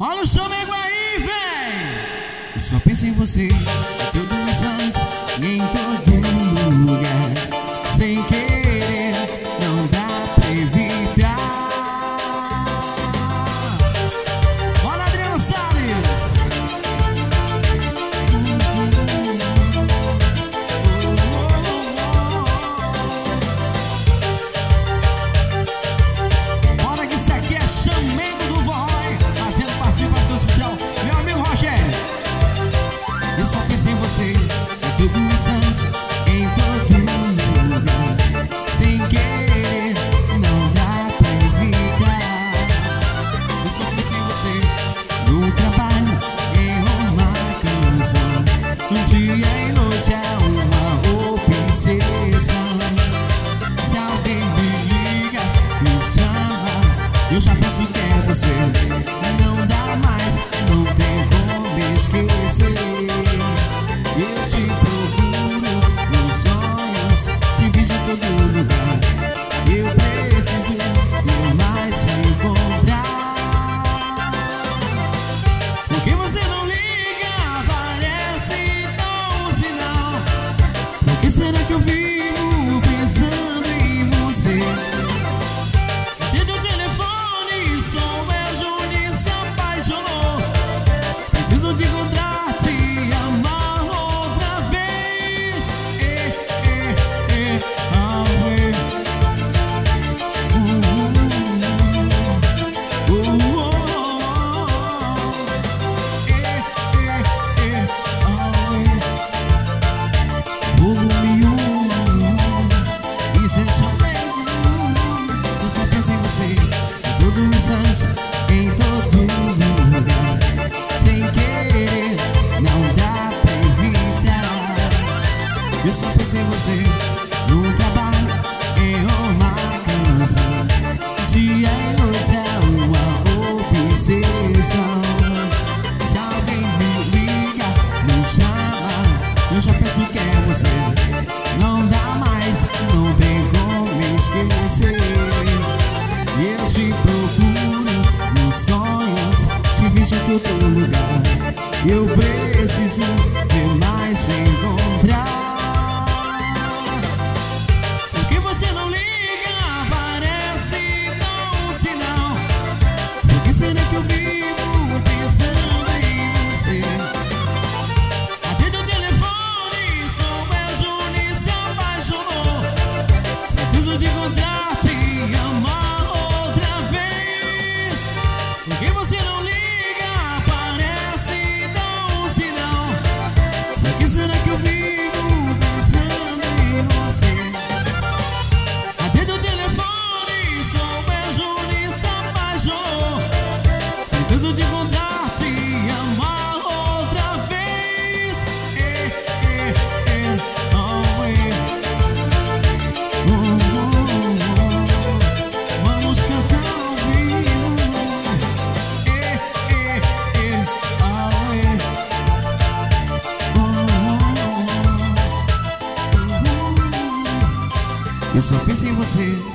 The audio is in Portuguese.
Olha o chamego aí, vem! Eu só penso em você, todos os anos, em todo lugar. Sem querer, não dá pra evitar. Olha Adriano Salles! Olha que isso aqui é chamego do Vorói, fazendo participação especial, meu amigo Rogério. Eu só penso em você, todos os anos, em todo lugar. Sem querer, não dá pra evitar. Eu só penso em você, no trabalho, em uma canção. Um dia e noite é uma obsessão. Se alguém me liga, me chama, eu já penso que é você. Não dá mais, não tem como esquecer. Eu te procuro nos sonhos, te vejo em todo lugar. Eu preciso demais te encontrar. Por que você não liga? Parece tão um sinal. Por que será que eu vivo pensando em você? Desde o telefone, só um beijo e se apaixonou. Preciso te encontrar, te amar outra vez. Volume 1, isso é chamego. Eu só penso em você, todos os anos, em todo lugar. Sem querer, não dá pra evitar. Eu só penso em você, no trabalho, em uma canção. Dia e noite é uma obsessão. Se alguém me liga, me chama, eu já penso que é você. Não dá mais, não tem como esquecer. Eu te procuro nos sonhos, te vejo em todo lugar. Eu preciso demais te encontrar. Por que você não liga? Parece tão um sinal. Por que será que eu vivo pensando em você? Atende o telefone, só um beijo e se apaixonou. Preciso te encontrar, te amar outra vez. Por que você não liga? Parece tão um sinal. Por que será que eu vivo pensando em você? Atende o telefone, só um beijo e se apaixonou. Preciso te encontrar, te amar outra vez. Vamos cantar ao vivo. Eu só penso em você.